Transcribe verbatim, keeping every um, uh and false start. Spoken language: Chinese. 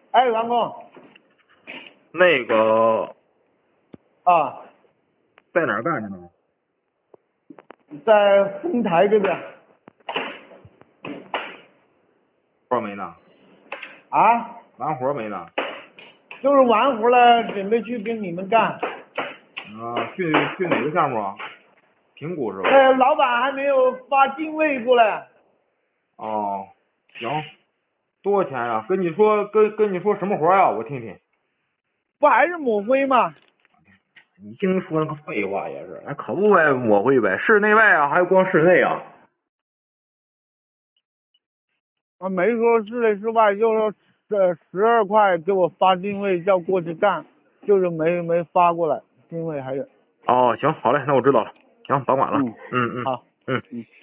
哎，员工那个啊， 在哪儿干着呢？ 在丰台这边活没呢？ 啊， 完活没呢？ 就是完活了，准备去跟你们干。 啊，去去哪个项目啊？评估是吧？ 呃，老板还没有发定位过来。 哦，行，多少钱呀、跟你说跟跟你说什么活呀、我听听。 不还是抹灰吗？ 你净说那个废话也是，那可不呗，抹灰呗，室内外啊，还有光室内啊。 啊，没说室内室外，就说这十二块给我发定位叫过去干，就是没没发过来定位还有。 哦，行，好嘞，那我知道了。行，甭管了。 嗯， 嗯嗯好， 嗯。 嗯。